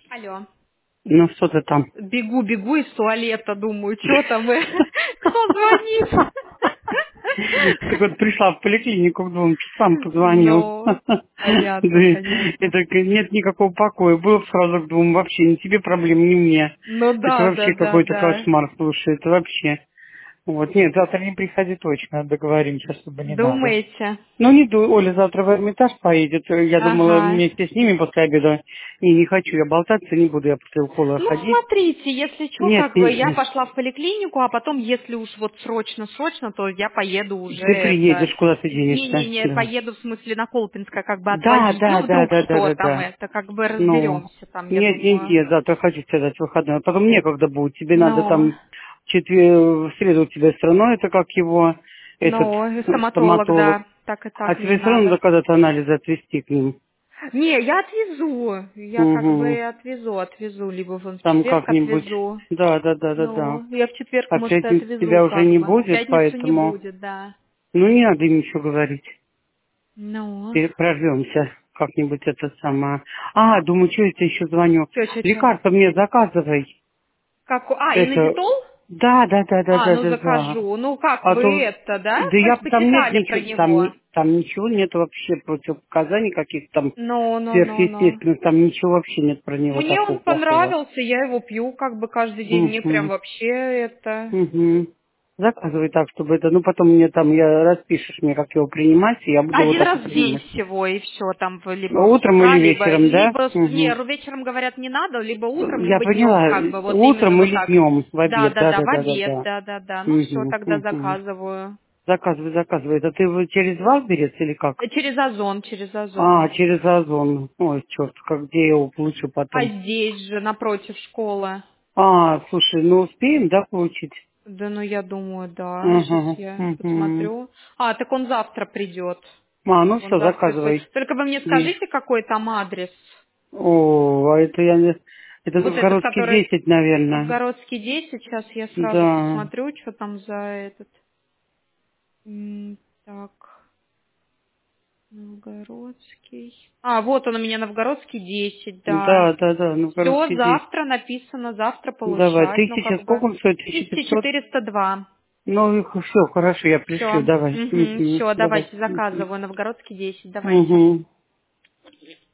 Алло. Ну что ты там? Бегу из туалета, думаю, что там, кто звонит? Так вот пришла в поликлинику к 2 часам, позвонил. Ну, Да, понятно, понятно. это нет никакого покоя. Был сразу к 2, вообще ни тебе проблем, ни мне. Ну Это да, да, вообще да, какой-то да. кошмар, слушай, это вообще. Вот, нет, завтра не приходи точно, договоримся, чтобы не надо. Думаете? Ну, не ду, Оля завтра в Эрмитаж поедет. Я думала Ага. вместе с ними после обеда. Не хочу я болтаться, не буду я после укола Ну, ходить. смотрите, если что, Нет, как бы я пошла в поликлинику, а потом, если уж вот срочно, то я поеду уже ты это... приедешь, куда ты денешься. Не-не-не, Да. поеду в смысле на Колпинское как бы Да, отвозить. да, Ну, да, вдруг да, да, что да, там, да. это как бы Ну, разберемся там, я нет, нет, думаю. нет, завтра хочу тебе дать выходной. А потом некогда будет. Тебе надо Ну, там в среду у тебя все равно это как его, этот ну, стоматолог, стоматолог. да, так и А так мне тебе все равно надо. надо когда-то анализы отвезти к ним. Не, я отвезу. Я как бы Угу. отвезу. Либо в Там четверг как-нибудь. отвезу. Да, да, да, да, да. Ну, я в четверг, А в может, и пятницу отвезу тебя уже как не бы. В будет, пятницу не поэтому... будет, да. Ну, не надо им ничего говорить. Ну, Прорвемся как-нибудь это самое. А, думаю, что это еще звоню. чё. Лекарство мне заказывай. Как... А, Это... инозитол? Да, да, да, да, А, да, ну да, да. закажу. Ну, как А вы то, это, да? да я там нет Почитали про ничего, там, него? там ничего нет вообще противопоказаний каких-то там Ну. сверхъестественных, там ничего вообще нет про него Мне такого он плохого. понравился, я его пью как бы каждый день. Мне прям Угу, вообще это... угу. Заказывай так, чтобы это, ну потом мне там, я распишешь мне, как его принимать, и я буду его Один так и раз в день принимать. всего, и все, там либо с Утром утра, или либо, вечером, да? не, Угу. вечером, говорят, не надо, либо утром, Я либо днем, поняла, как бы, вот именно утром вот или так. днем в обед, да, Да, да, в да, да, обед, да. да. Ну все, Угу, тогда угу. заказываю. Заказывай, заказывай. Это ты его через Валберец или как? Через Озон, А, через. через Озон. Ой, черт, как где я его получу А потом? здесь же, напротив школы. А, слушай, ну успеем, да, получить? Да, ну я думаю, да, сейчас Угу, я угу. посмотрю. А, так он завтра придет. А, ну Он все, завтра свои. заказывай. Только вы мне И- скажите, какой там адрес. О, а это я не... Это Вот этот, Новгородский который 10, наверное. Новгородский 10, сейчас я сразу Да. посмотрю, что там за этот. Так, Новгородский. А, вот он у меня Новгородский 10, да. Да, да, да, Все, Новгородский 10. завтра написано, завтра Давай, получать. Ну, 1000, как бы. сколько он стоит? 1500? 1402. Ну, все, хорошо, я пришлю, Все. давай. Все, Давай. давайте заказываю. Новгородский 10, давайте. Угу.